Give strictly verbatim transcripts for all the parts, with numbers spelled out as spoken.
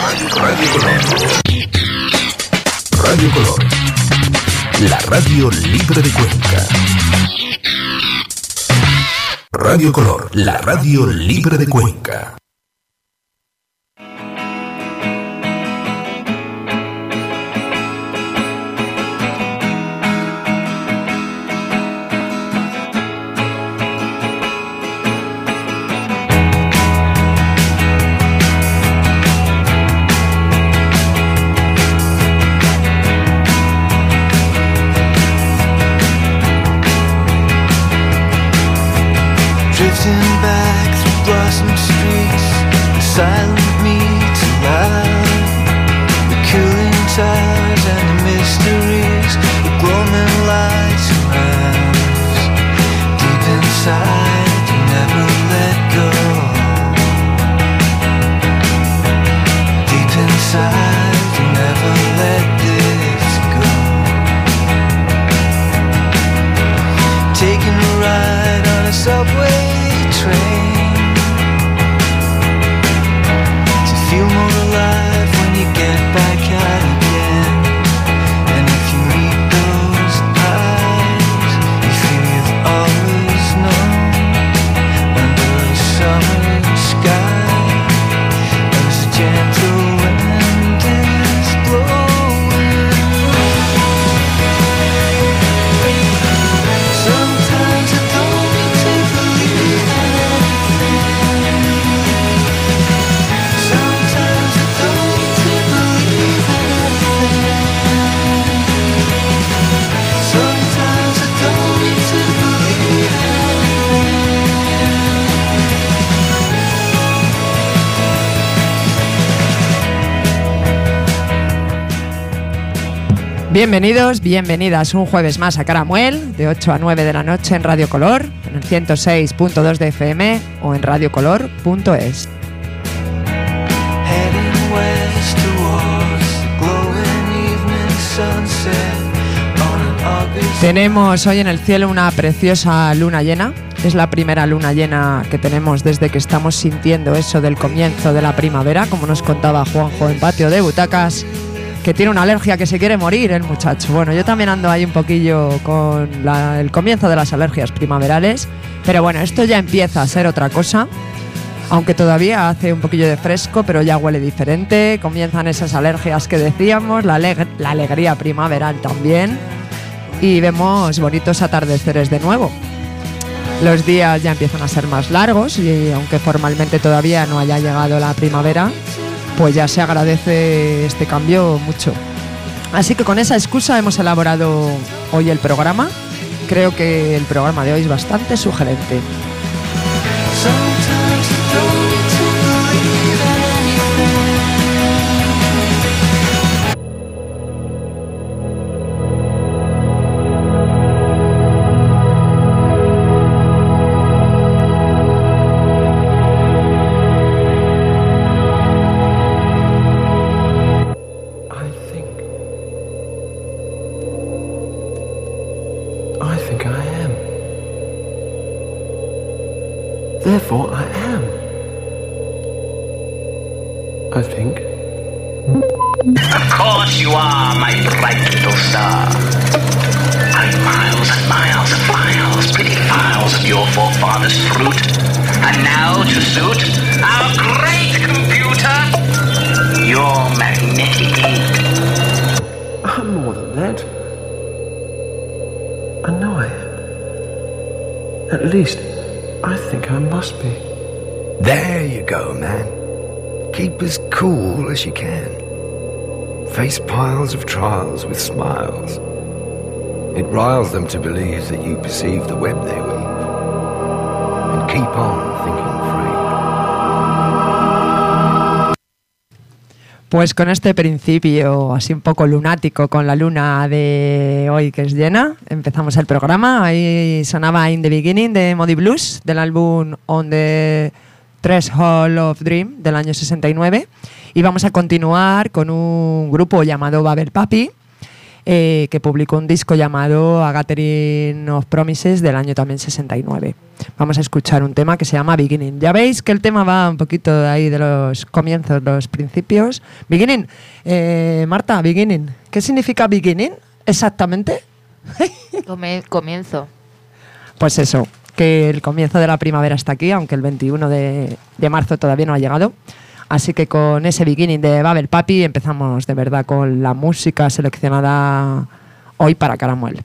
Radio Color. Radio Color. La radio libre de Cuenca. Radio Color, la radio libre de Cuenca. Bienvenidos, bienvenidas un jueves más a Caramuel, de ocho a nueve de la noche en Radio Color, en el ciento seis punto dos de F M o en radiocolor punto es. Tenemos hoy en el cielo una preciosa luna llena. Es la primera luna llena que tenemos desde que estamos sintiendo eso del comienzo de la primavera, como nos contaba Juanjo en Patio de Butacas, que tiene una alergia que se quiere morir el muchacho. Bueno, yo también ando ahí un poquillo con la, el comienzo de las alergias primaverales, pero bueno, esto ya empieza a ser otra cosa, aunque todavía hace un poquillo de fresco, pero ya huele diferente, comienzan esas alergias que decíamos, la, aleg- la alegría primaveral también, y vemos bonitos atardeceres de nuevo. Los días ya empiezan a ser más largos y aunque formalmente todavía no haya llegado la primavera, pues ya se agradece este cambio mucho. Así que con esa excusa hemos elaborado hoy el programa. Creo que el programa de hoy es bastante sugerente. Therefore I am. I think. Of course you are, my bright little star. I've miles and miles of files, pretty files of your forefathers' fruit. And now to suit our great computer, your magnetic ink. I'm more than that. I know I am. At least, I think I must be. There you go, man. Keep as cool as you can. Face piles of trials with smiles. It riles them to believe that you perceive the web they weave. And keep on thinking free. Pues con este principio así un poco lunático con la luna de hoy que es llena, empezamos el programa. Ahí sonaba In the Beginning de Moody Blues del álbum On the Threshold of Dream del año sesenta y nueve, y vamos a continuar con un grupo llamado Babel Papi. eh, que publicó un disco llamado A Gathering of Promises del año también sesenta y nueve. Vamos a escuchar un tema que se llama Beginning. Ya veis que el tema va un poquito de ahí de los comienzos, los principios. Beginning, eh, Marta, Beginning. ¿Qué significa Beginning exactamente? Come- comienzo. Pues eso, que el comienzo de la primavera está aquí, aunque el veintiuno de, de marzo todavía no ha llegado. Así que con ese Beginning de Babel Papi empezamos de verdad con la música seleccionada hoy para Caramuel.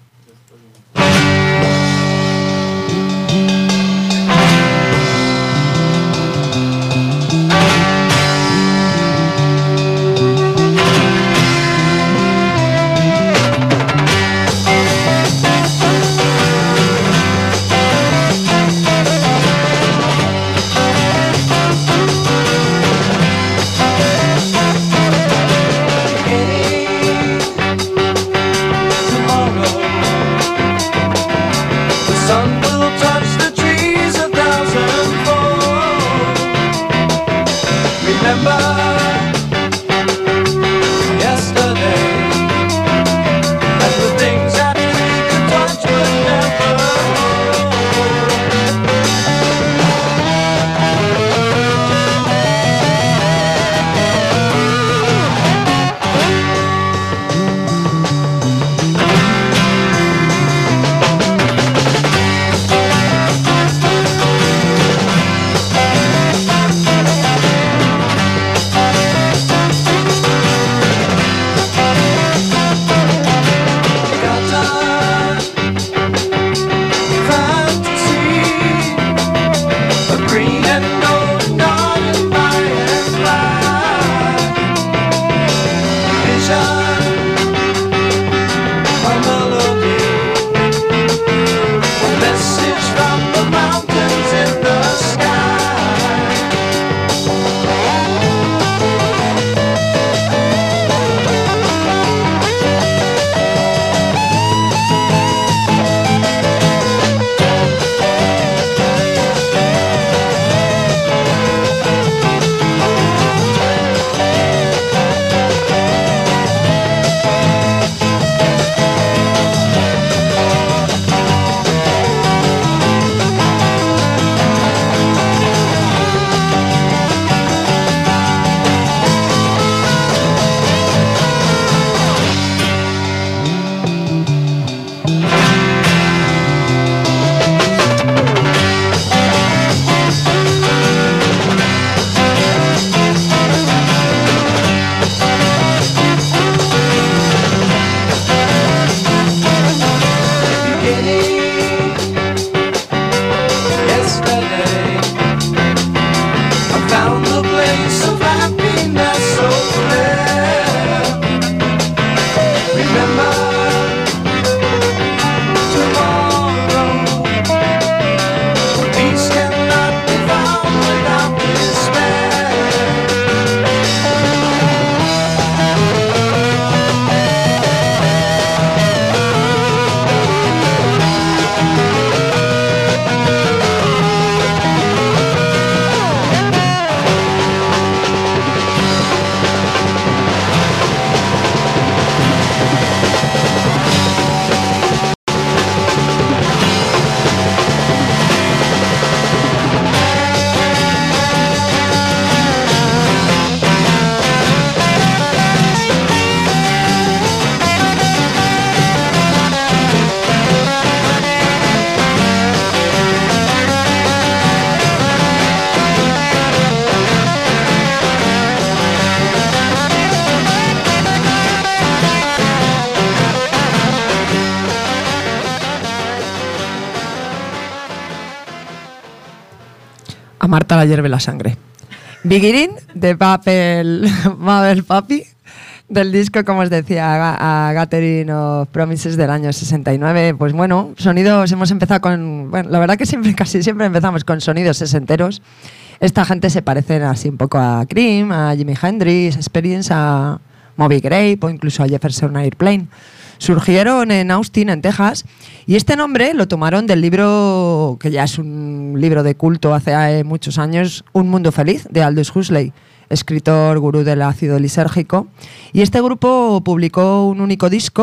A Marta la hierve la sangre. Beginning de Babel, Babel Papi, del disco, como os decía, A Gathering of Promises del año sesenta y nueve. Pues bueno, sonidos, hemos empezado con... Bueno, la verdad que siempre, casi siempre empezamos con sonidos sesenteros. Esta gente se parece así un poco a Cream, a Jimi Hendrix, a Experience, a Moby Grape o incluso a Jefferson Airplane. Surgieron en Austin, en Texas, y este nombre lo tomaron del libro, que ya es un libro de culto hace muchos años, Un mundo feliz, de Aldous Huxley, escritor gurú del ácido lisérgico. Y este grupo publicó un único disco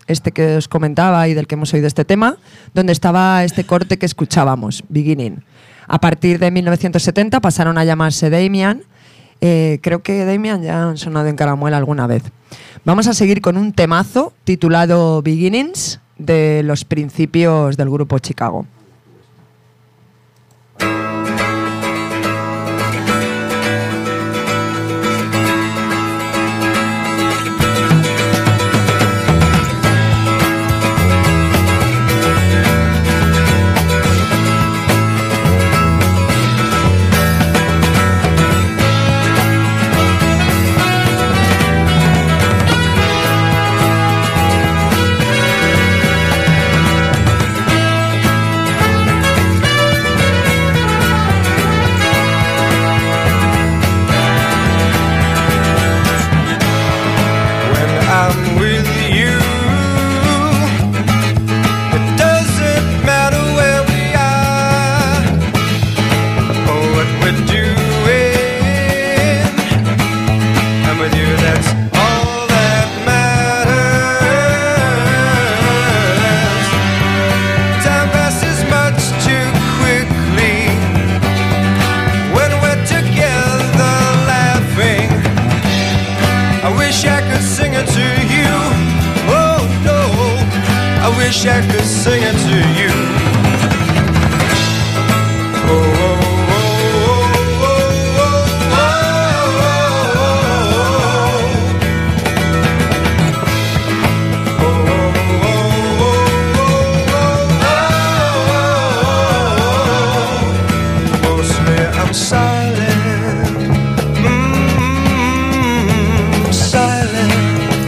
este que os comentaba y del que hemos oído este tema, donde estaba este corte que escuchábamos, Beginning. A partir de mil novecientos setenta pasaron a llamarse Damian. Eh, creo que Damian ya han sonado en Caramuela alguna vez. Vamos a seguir con un temazo titulado Beginnings, de los principios del grupo Chicago. I could sing it to you. Oh, oh, oh, oh, oh, oh, oh, oh. Mostly I'm silent, mm-hmm, silent.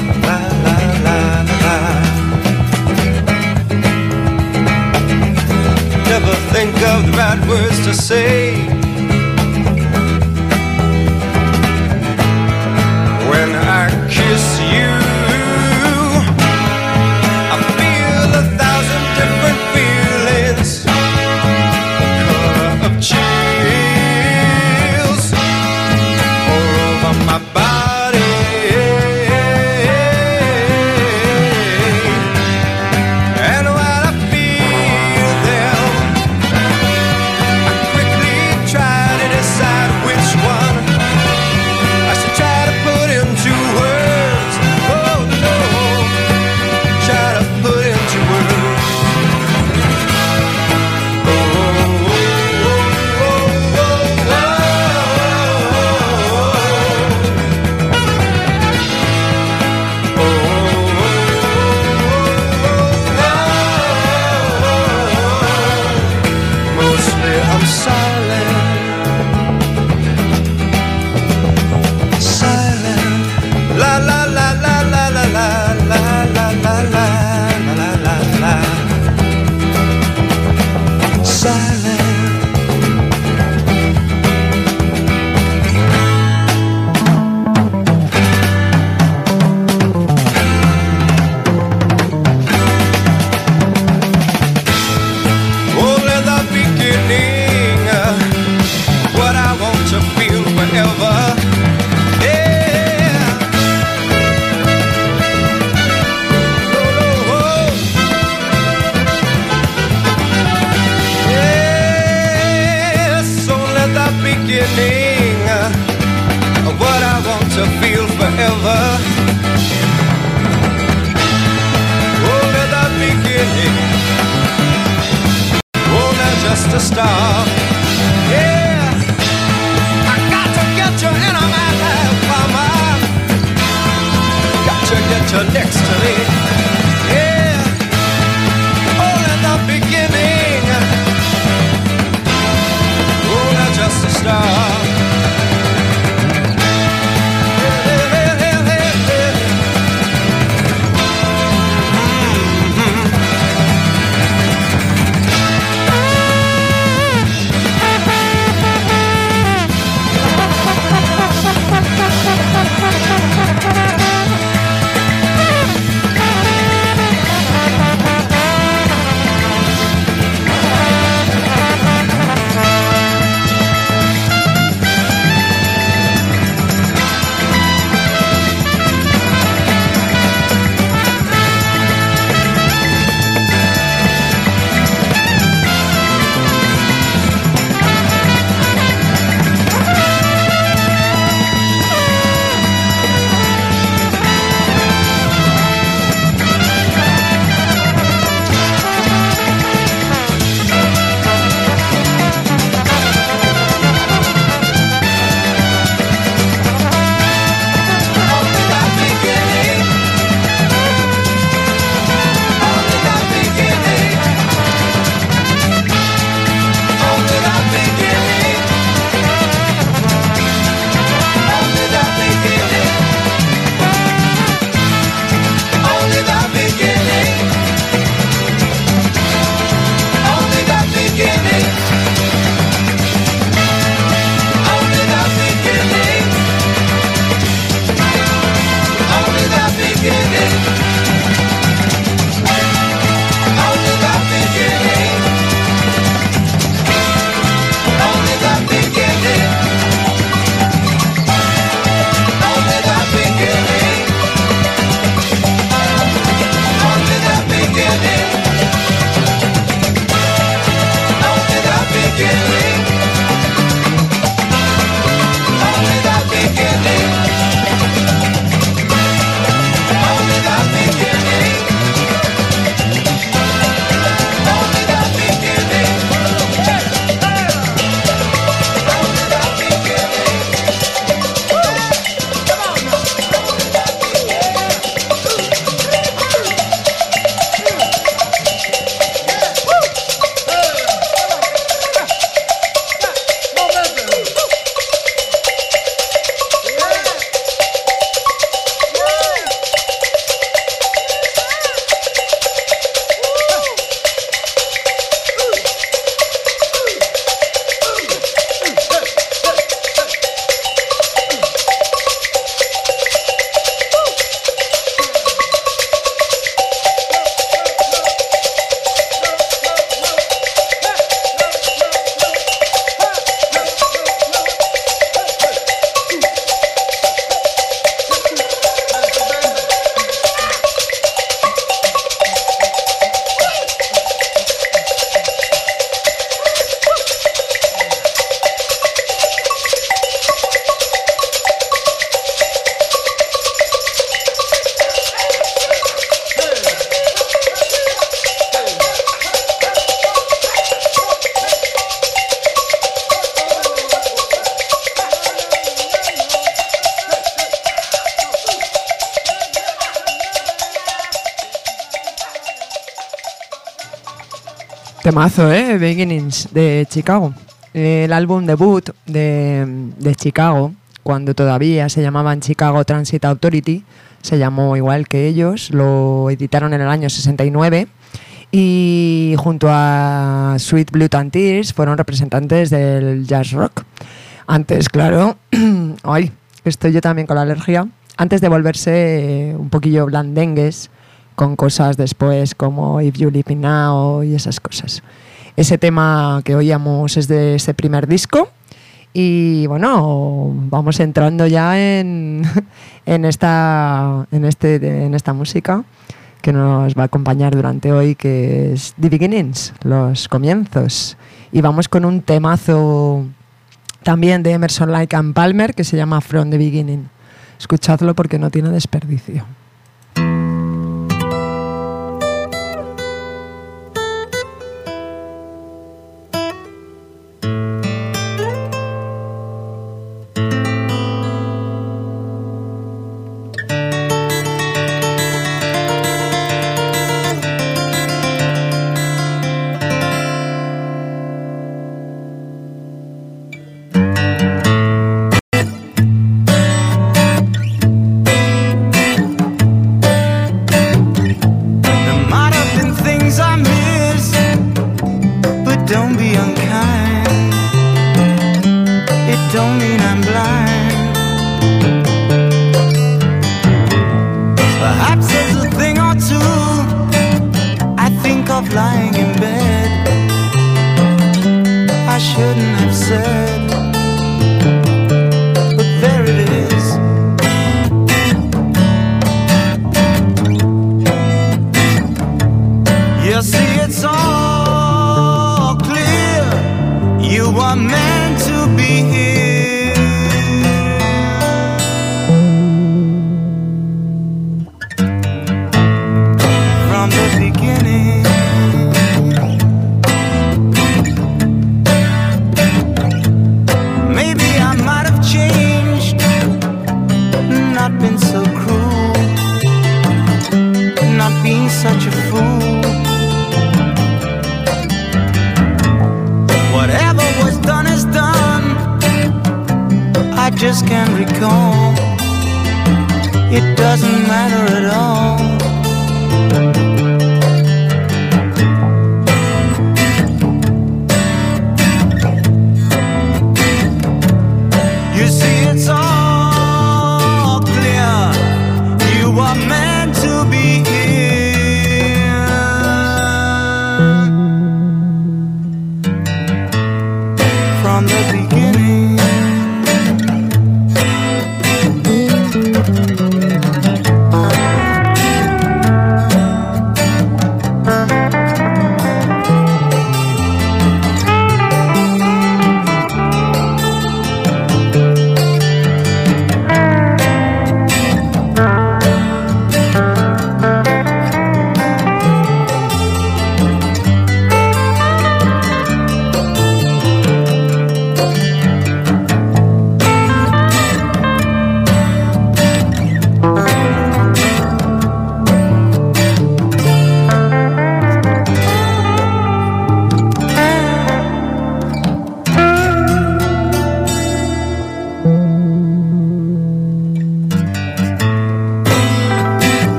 Think of the right words to say when I kiss you. I feel a thousand different feelings, color of chills all over my body. And while I feel them, try to decide which one I should try to put into words. Oh no, try to put into words. Oh, oh, oh, oh, oh, oh, oh, oh, mostly I'm silent. La la la la la la la la la la la la la la. Silent. Only the beginning, what I want to feel forever. Beginning of what I want to feel forever. Only the beginning, only just a start. Yeah, I got to get you in my life, mama. Got to get you next to me. Yeah, only the beginning, only just a start. Temazo, ¿eh? Beginnings, de Chicago. El álbum debut de, de Chicago, cuando todavía se llamaban Chicago Transit Authority, se llamó igual que ellos, lo editaron en el año sesenta y nueve y junto a Sweet Blood and Tears fueron representantes del jazz rock. Antes, claro, ay, estoy yo también con la alergia, antes de volverse un poquillo blandengues con cosas después como If You Leave Me Now y esas cosas. Ese tema que oíamos es de ese primer disco y bueno, vamos entrando ya en, en, esta, en, este, en esta música que nos va a acompañar durante hoy, que es The Beginnings, los comienzos. Y vamos con un temazo también de Emerson, Lake and Palmer que se llama From the Beginning. Escuchadlo porque no tiene desperdicio.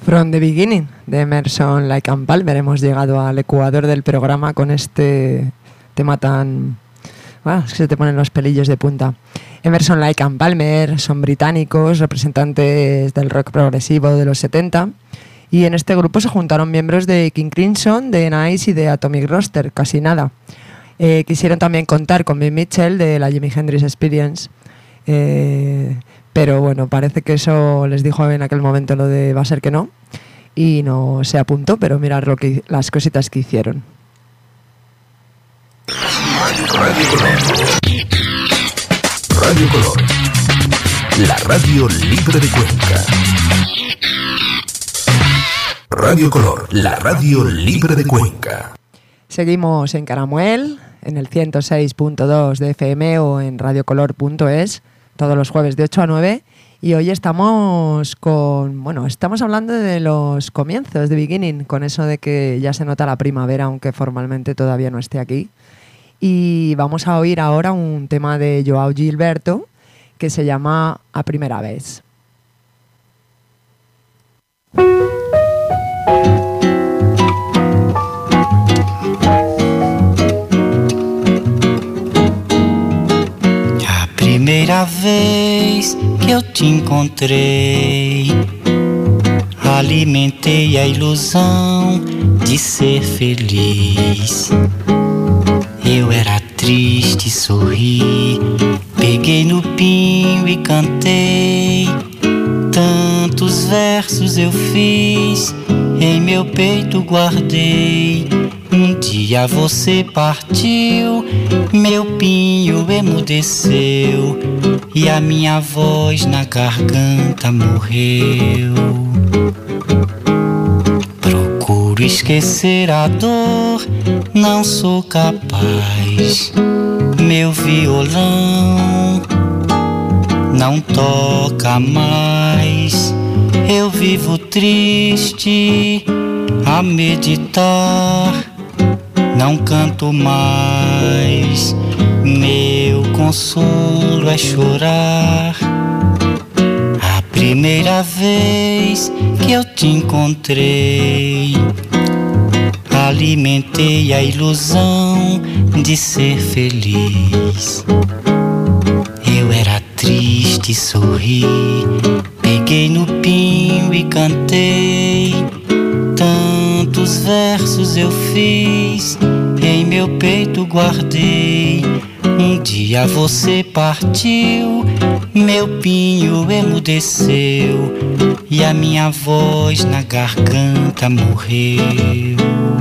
From the Beginning, de Emerson, Lake and Palmer. Hemos llegado al ecuador del programa con este tema tan... Bueno, es que se te ponen los pelillos de punta. Emerson, Lake and Palmer son británicos, representantes del rock progresivo de los setenta, y en este grupo se juntaron miembros de King Crimson, de Nice y de Atomic Roster, casi nada. Eh, quisieron también contar con Bill Mitchell de la Jimi Hendrix Experience, eh, pero bueno, parece que eso les dijo en aquel momento lo de va a ser que no, y no se apuntó, pero mirar lo que, las cositas que hicieron. Radio Color. Radio Color. La radio libre de Cuenca. Radio Color, la radio libre de Cuenca. Seguimos en Caramuel, en el ciento seis punto dos de F M o en radiocolor punto es, todos los jueves de ocho a nueve. Y hoy estamos con, bueno, estamos hablando de los comienzos de Beginning, con eso de que ya se nota la primavera, aunque formalmente todavía no esté aquí. Y vamos a oír ahora un tema de Joao Gilberto que se llama A Primera Vez. A primeira vez que eu te encontrei, alimentei a ilusão de ser feliz. Eu era triste, sorri, peguei no pinho e cantei. Tantos versos eu fiz, em meu peito guardei. Um dia você partiu, meu pinho emudeceu e a minha voz na garganta morreu. Procuro esquecer a dor, não sou capaz. Meu violão não toca mais. Eu vivo triste a meditar, não canto mais. Meu consolo é chorar. A primeira vez que eu te encontrei, alimentei a ilusão de ser feliz. Eu era triste, sorri, peguei no pinho e cantei. Tantos versos eu fiz, em meu peito guardei. Um dia você partiu, meu pinho emudeceu e a minha voz na garganta morreu.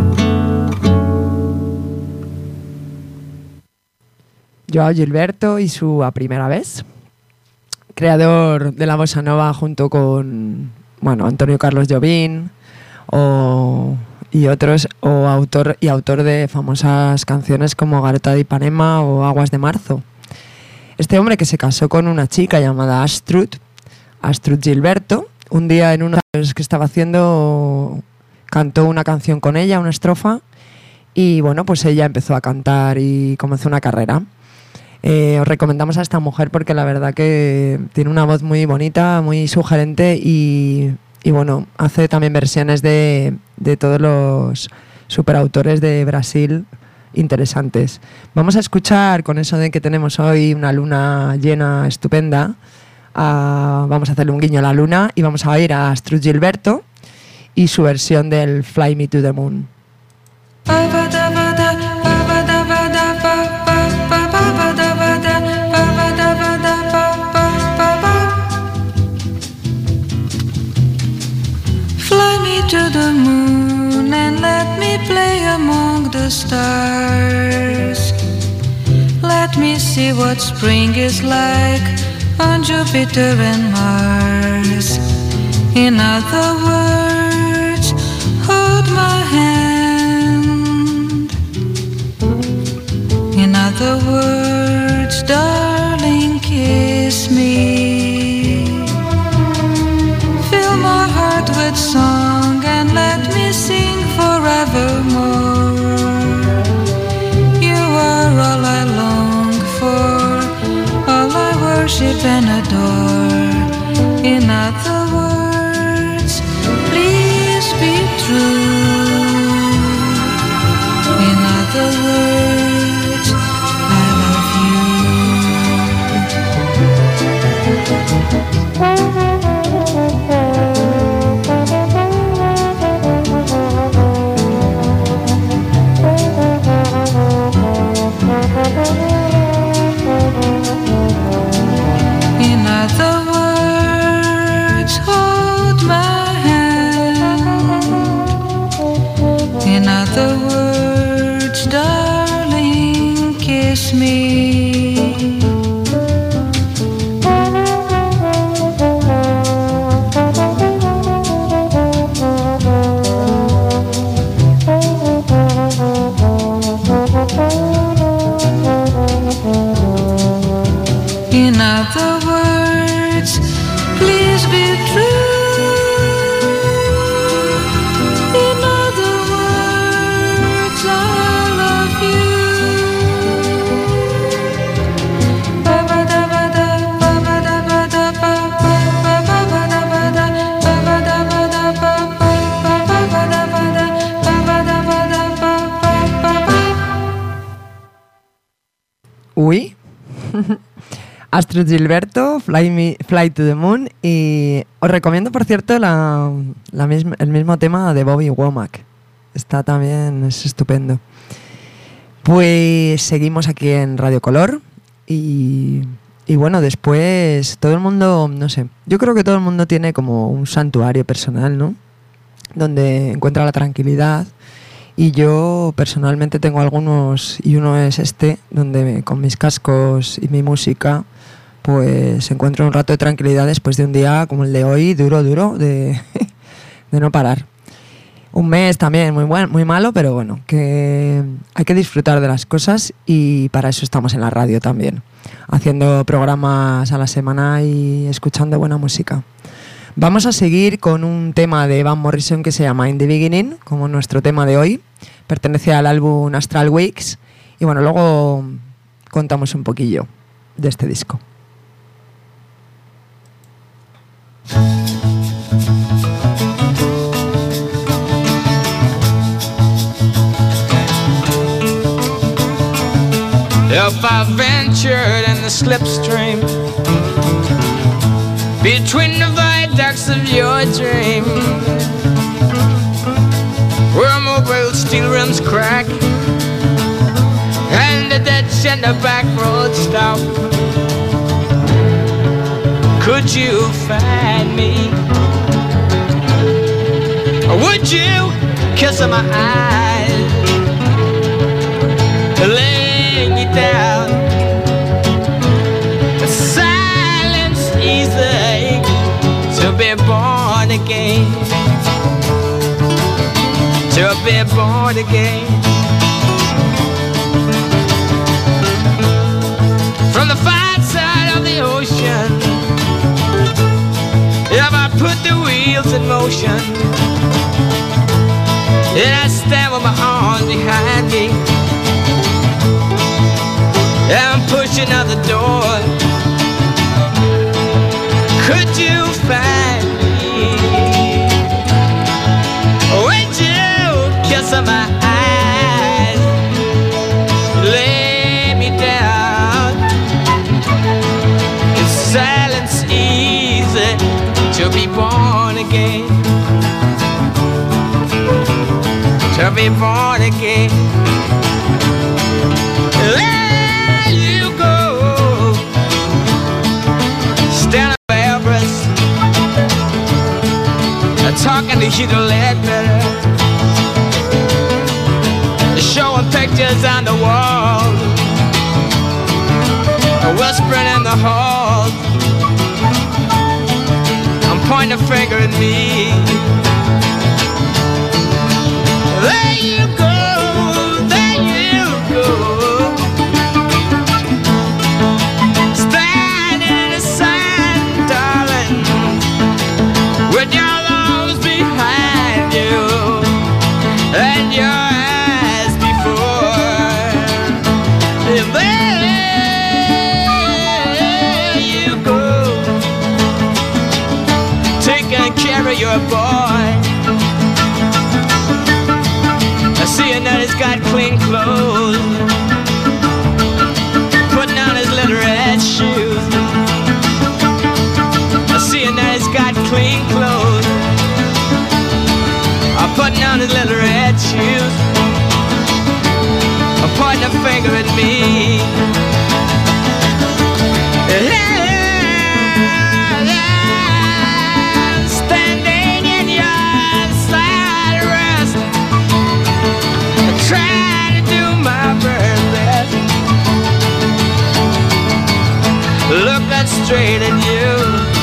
Joao Gilberto y su A Primera Vez, creador de la bossa nova junto con, bueno, Antonio Carlos Jobim o, y otros, o autor y autor de famosas canciones como Garota de Ipanema o Aguas de Marzo. Este hombre, que se casó con una chica llamada Astrud, Astrud Gilberto, un día en unos que estaba haciendo cantó una canción con ella, una estrofa, y bueno, pues ella empezó a cantar y comenzó una carrera. Eh, os recomendamos a esta mujer porque la verdad que tiene una voz muy bonita, muy sugerente y, y bueno, hace también versiones de, de todos los superautores de Brasil interesantes. Vamos a escuchar, con eso de que tenemos hoy una luna llena estupenda, a, vamos a hacerle un guiño a la luna y vamos a oír a Astrud Gilberto y su versión del Fly Me to the Moon. To the moon and let me play among the stars. Let me see what spring is like on Jupiter and Mars. In other words, hold my hand. In other words, darling, kiss me. Fill my heart with song and let me sing forevermore. You are all I long for, all I worship and adore. In other words, please Astrid Gilberto, Fly, Me, Fly to the Moon. Y os recomiendo, por cierto, la, la misma, el mismo tema de Bobby Womack. Está también, es estupendo. Pues seguimos aquí en Radio Color. Y, y bueno, después todo el mundo, no sé, yo creo que todo el mundo tiene como un santuario personal, ¿no? Donde encuentra la tranquilidad. Y yo personalmente tengo algunos, y uno es este, donde me, con mis cascos y mi música, pues encuentro un rato de tranquilidad después de un día como el de hoy, duro, duro, de, de no parar. Un mes también muy buen, muy malo, pero bueno, que hay que disfrutar de las cosas y para eso estamos en la radio también, haciendo programas a la semana y escuchando buena música. Vamos a seguir con un tema de Van Morrison que se llama In the Beginning, como nuestro tema de hoy. Pertenece al álbum Astral Weeks y bueno, luego contamos un poquillo de este disco. If I ventured in the slipstream between the viaducts of your dream, where mobile steel rims crack and the ditch and the back road stop, could you find me? Or would you kiss my eyes, laying you down? The silence easy to be born again, to be born again. From the far side of the ocean, if I put the wheels in motion, and I stand with my arms behind me, and I'm pushing out the door, could you find me? Would you kiss my eyes, lay me down? Is silence easy to be born again? To be born again. There you go, standing by Everest, talking to Hugh Ledbetter, showing pictures on the wall, whispering in the hall. I'm pointing a finger at me. There you go, there you go, standing in the sun, darling, with your arms behind you and your eyes before. There you go, taking care of your boy. Seeing that he's got clean clothes, putting on his little red shoes. Seeing that he's got clean clothes, putting on his little red shoes, pointing a finger at me. Standing in your side rest, trying to do my very best, looking straight at you,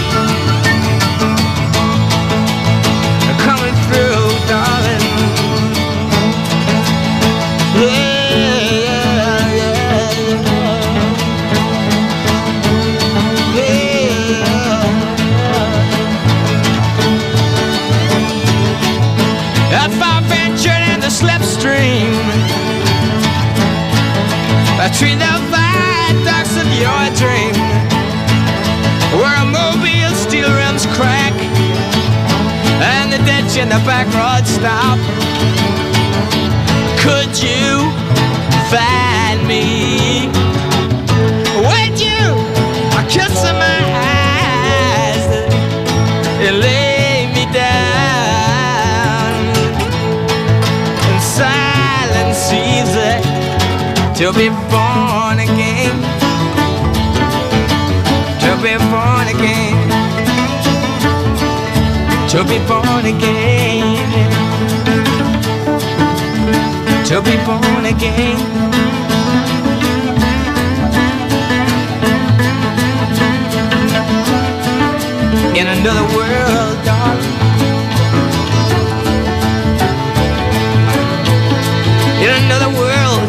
coming through, darling. Yeah, yeah, yeah, yeah. If I ventured in the slipstream between the viaducts of your dream, where a mobile steel rims crack and the ditch in the back road stop, could you find me? Would you kissing my eyes, you lay me down, and silence seems to be born again, to be born again, to be born again, to be born again. In another world, darling, in another world,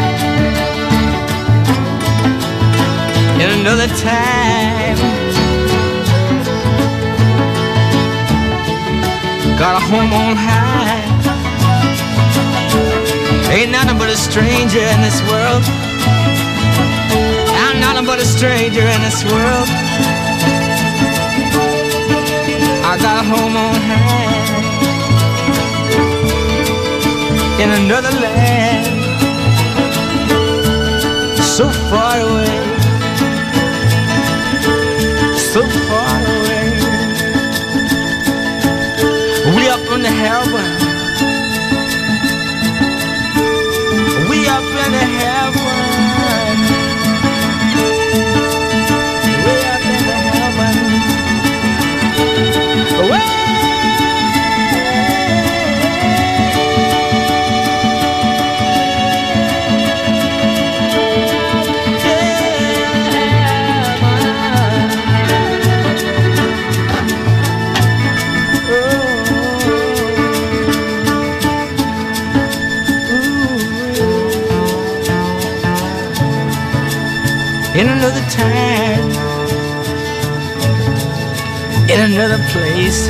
in another time, got a home on high. Ain't nothing but a stranger in this world. I'm nothing but a stranger in this world. I got a home on high in another land, so far away, so far away. We up in the heaven, we up in the heaven, we up in the heaven. Away. In another time, in another place,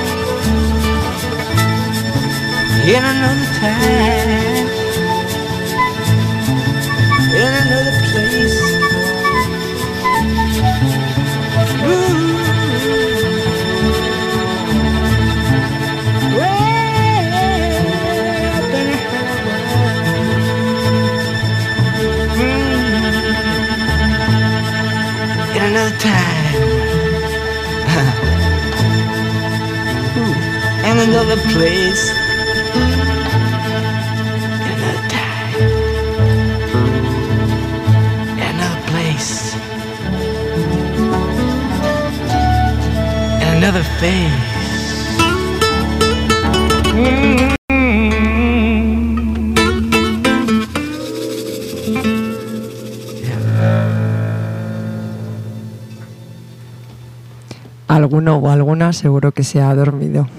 in another time, in another place. Ooh. Way up in heaven. Mm. In another time. And another place, another time, another place, and another face. Mm-hmm. Alguno o alguna seguro que se ha dormido.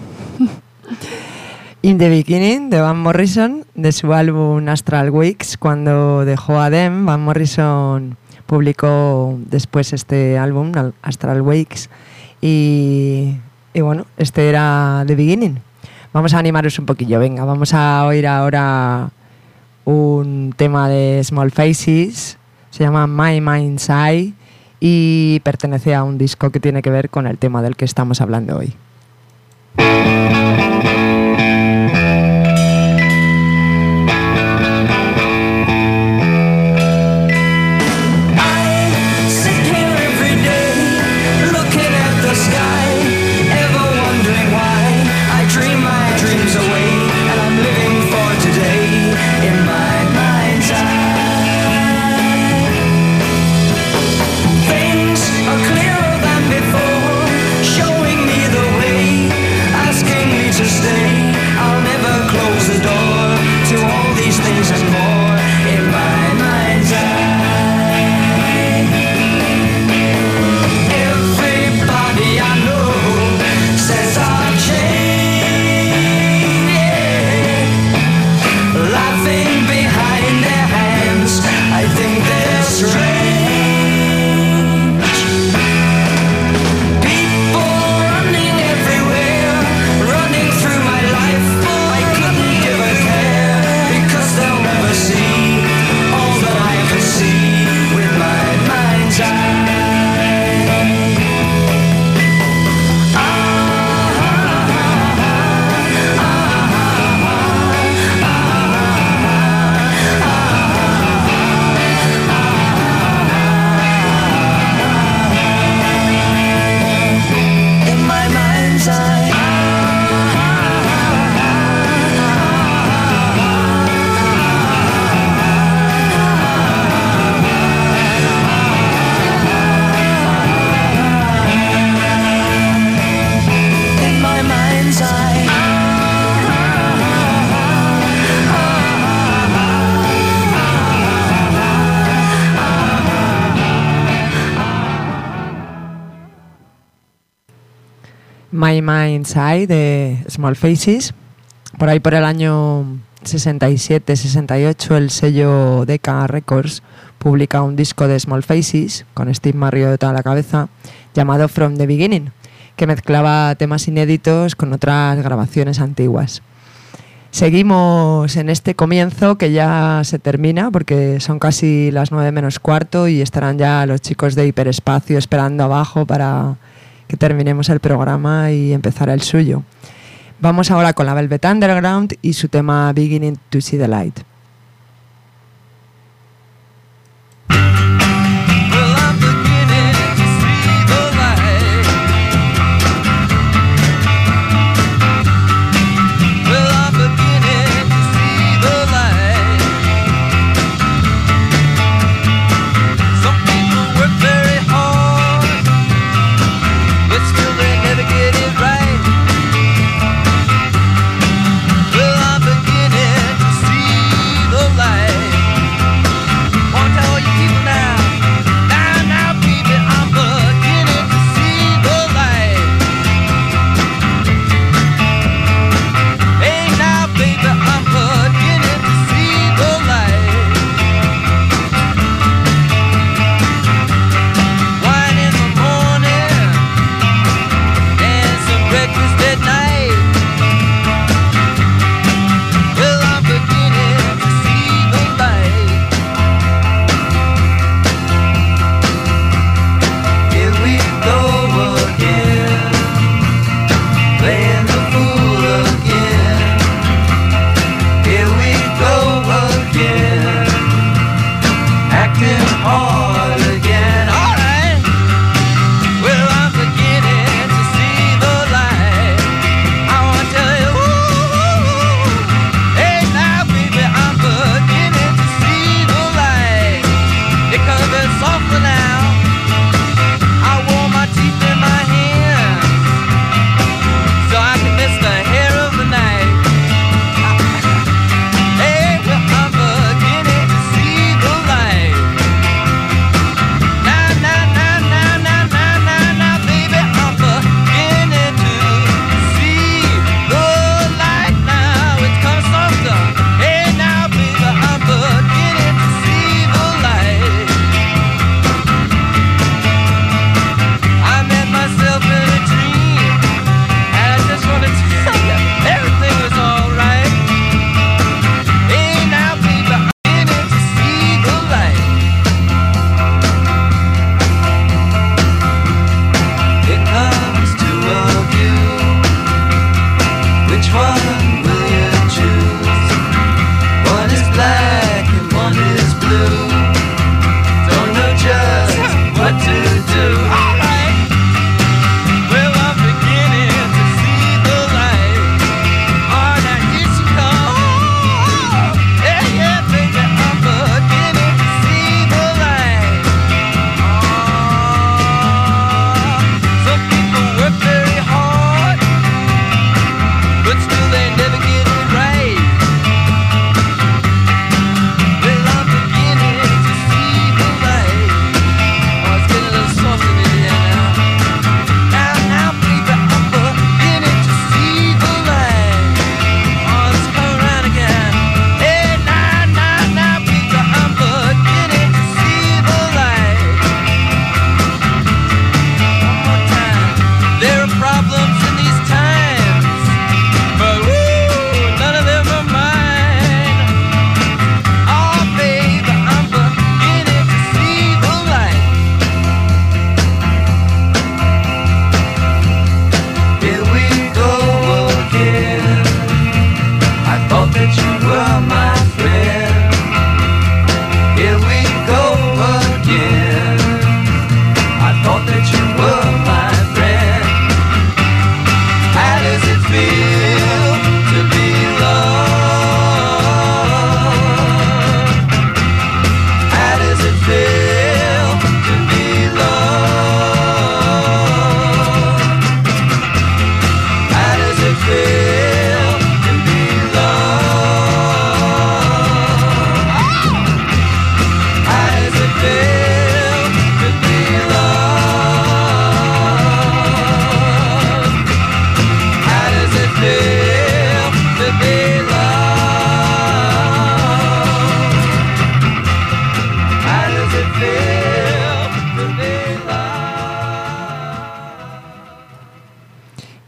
In the Beginning de Van Morrison, de su álbum Astral Weeks. Cuando dejó a Them, Van Morrison publicó después este álbum, Astral Weeks, y, y bueno, este era The Beginning. Vamos a animaros un poquillo, venga, vamos a oír ahora un tema de Small Faces, se llama My Mind's Eye y pertenece a un disco que tiene que ver con el tema del que estamos hablando hoy. People running everywhere, running through my My Mind's Eye de Small Faces. Por ahí por el año sesenta y siete sesenta y ocho el sello Decca Records publica un disco de Small Faces con Steve Marriott a la cabeza llamado From the Beginning, que mezclaba temas inéditos con otras grabaciones antiguas. Seguimos en este comienzo que ya se termina porque son casi las nueve menos cuarto y estarán ya los chicos de Hiperespacio esperando abajo para que terminemos el programa y empezar el suyo. Vamos ahora con la Velvet Underground y su tema Beginning to See the Light. But still they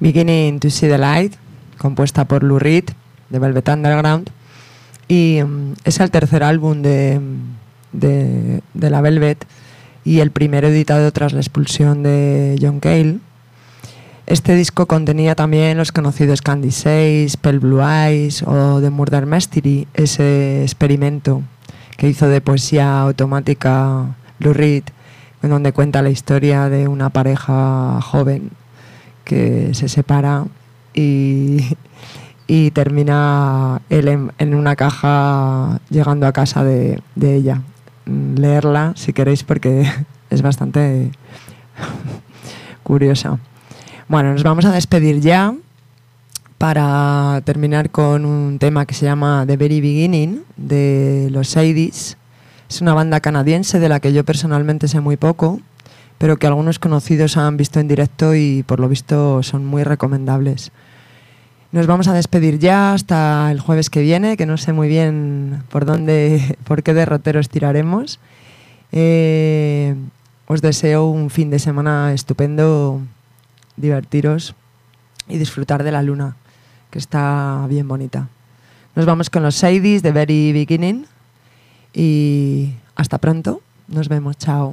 Beginning to See the Light, compuesta por Lou Reed, de Velvet Underground, y um, es el tercer álbum de, de, de la Velvet y el primero editado tras la expulsión de John Cale. Este disco contenía también los conocidos Candy seis, Pale Blue Eyes o The Murder Mystery, ese experimento que hizo de poesía automática Lou Reed, en donde cuenta la historia de una pareja joven que se separa y, y termina él en, en una caja llegando a casa de, de ella. Leerla si queréis porque es bastante curiosa. Bueno, nos vamos a despedir ya para terminar con un tema que se llama The Very Beginning de los Sadies. Es una banda canadiense de la que yo personalmente sé muy poco, pero que algunos conocidos han visto en directo y por lo visto son muy recomendables. Nos vamos a despedir ya hasta el jueves que viene, que no sé muy bien por dónde, por qué derroteros tiraremos. Eh, os deseo un fin de semana estupendo, divertiros y disfrutar de la luna, que está bien bonita. Nos vamos con los Sadies de Very Beginning y hasta pronto. Nos vemos. Chao.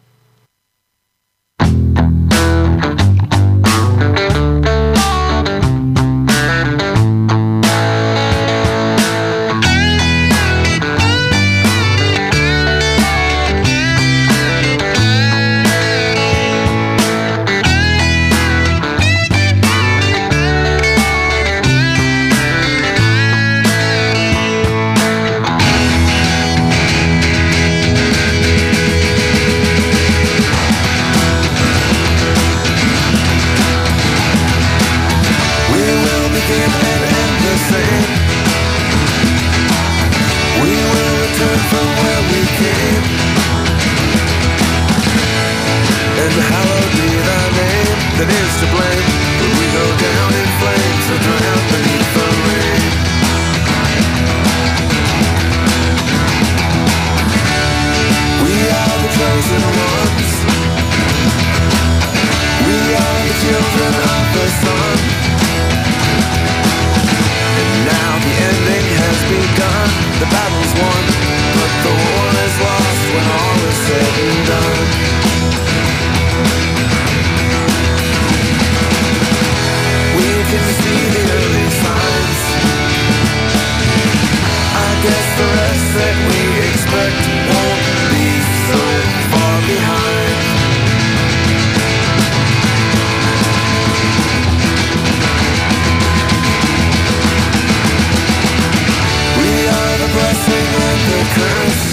That is to blame when we go down in flames or drown beneath the rain. We are the chosen ones. We are the children of the sun. And now the ending has begun. The battle's won, but the war is lost when all is said and done. We can see the early signs. I guess the rest that we expect won't be so far behind. We are the blessing and the curse,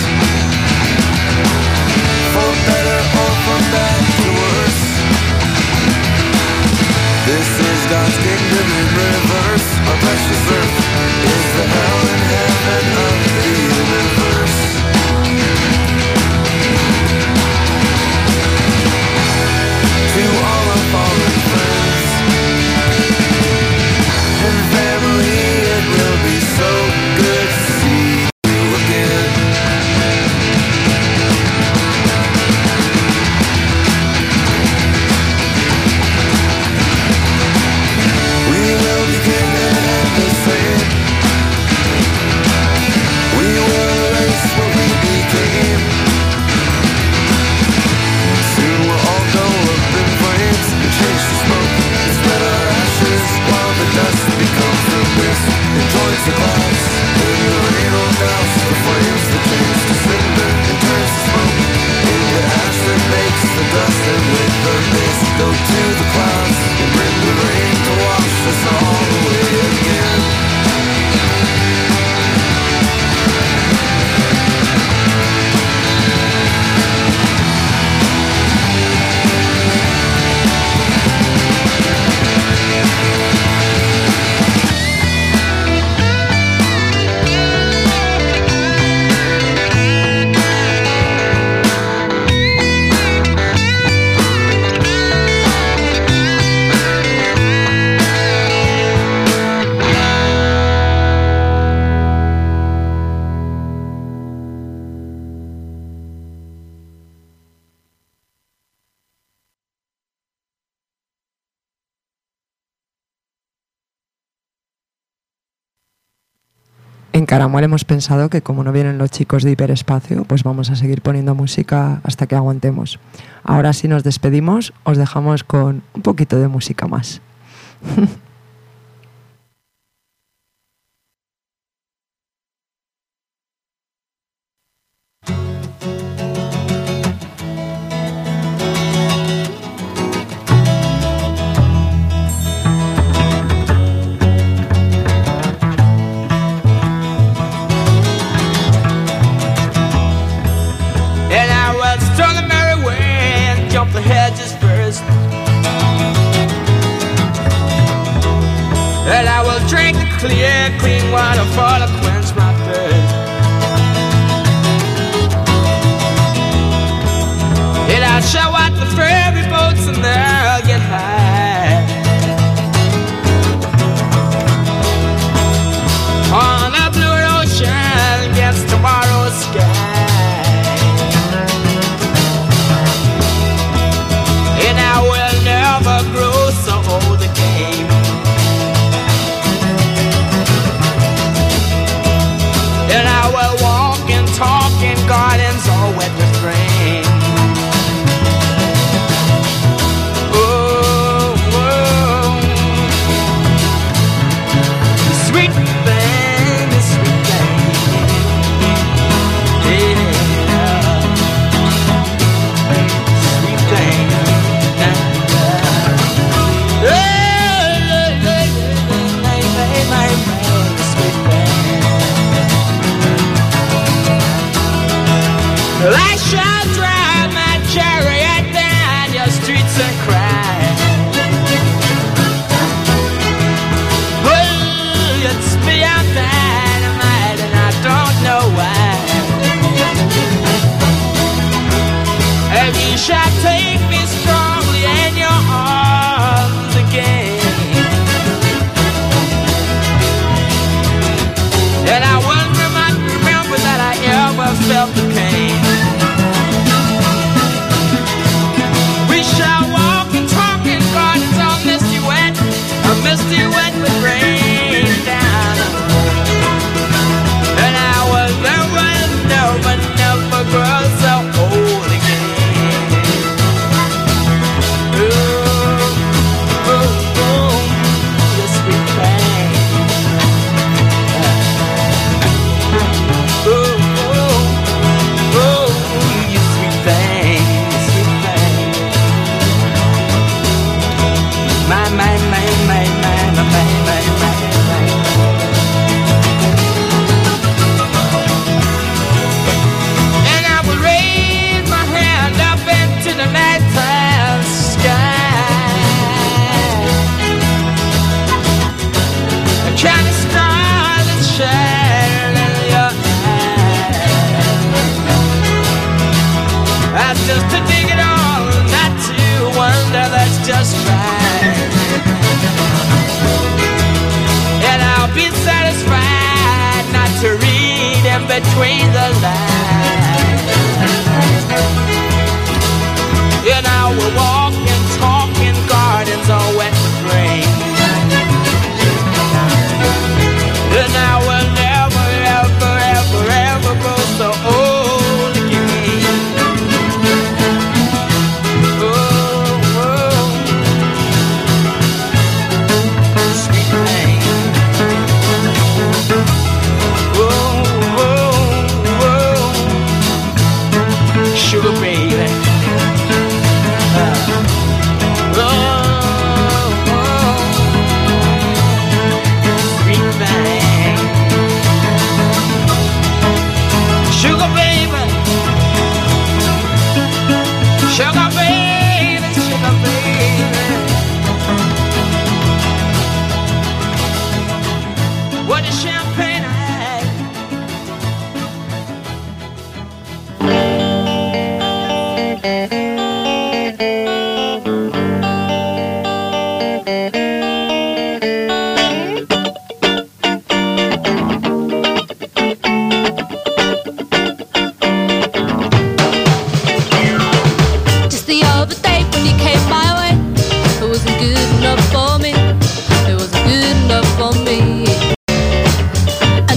for better or for bad to worse. This is God's kingdom in reverse. Our precious earth is the hell and heaven of the universe. To all our fallen friends and family, it will be so good to see you again. The clouds, when the rain on douse, the flames that change to cinder and turns to smoke into ash that makes the dust, and with the mist go to the clouds and bring the rain to wash us all away again. Caramuel hemos pensado que como no vienen los chicos de Hiperespacio, pues vamos a seguir poniendo música hasta que aguantemos. Ahora sí nos despedimos, os dejamos con un poquito de música más. And I will drink the clear, clean water for to quench my thirst. And I'll show out the ferry boats and they'll get high on the blue ocean against tomorrow's sky. And I will never grow so old again. And I will walk and talk in gardens all wet with rain. Oh, oh. The sweet thing, the sweet thing. Yeah. Sweet thing. Oh, my, my, my, my, sweet thing. I shall drive my chariot down your streets and cry. Oh, it's beyond dynamite and I don't know why. And you shall take me strongly in your arms again. And I will not remember that I ever felt the pain. We shall walk and talk in gardens all misty wet, a misty wet with rain down. And I will never, never, never grow so old again. Ooh, ooh, ooh, the sweet thing. Ooh, ooh, ooh, you sweet thing, sweet thing. My, my, my, my, my, my, my, my, my, my. And I will raise my hand up into the nighttime sky. A kind of star that shine in your eyes. That's just to dig it all, not to wonder, that's just right. And I'll be satisfied not to read in between the lines. And I will walk and talk in gardens all wet with rain. And I will never, ever, ever, ever grow so old again. Oh, oh, sweet thing. Oh, oh, oh, sugar baby. Uh, oh, oh, sweet thing. Sugar baby. Sugar baby, sugar baby. What a champagne I had. Just the other day when you came my way, it wasn't good enough for me. It wasn't good enough for me.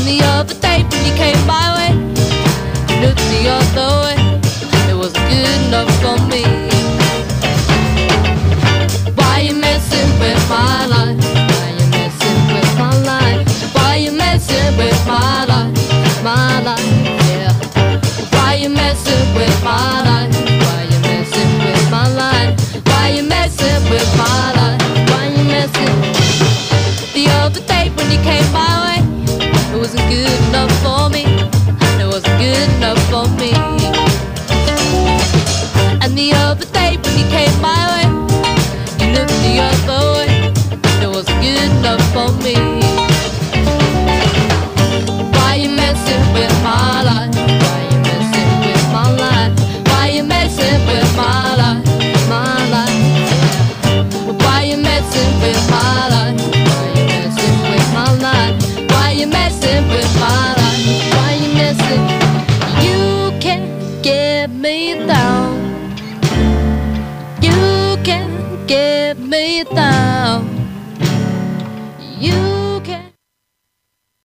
with my life, my life, yeah. Why you messing with my life? Why you messing with my life? Why you messing with my life? Why you messing? The other day when you came my way, it wasn't good enough for me. It wasn't good enough for me. And the other day when you came my way, you looked the other way. It wasn't good enough for me. Why you messing with my life? Why you messing with my life? Why you messing with my life? My life, yeah. Why you messing with my life? Why you messing with my life? Why you messing with my life? Why you messing? You can't get me down. You can't get me down.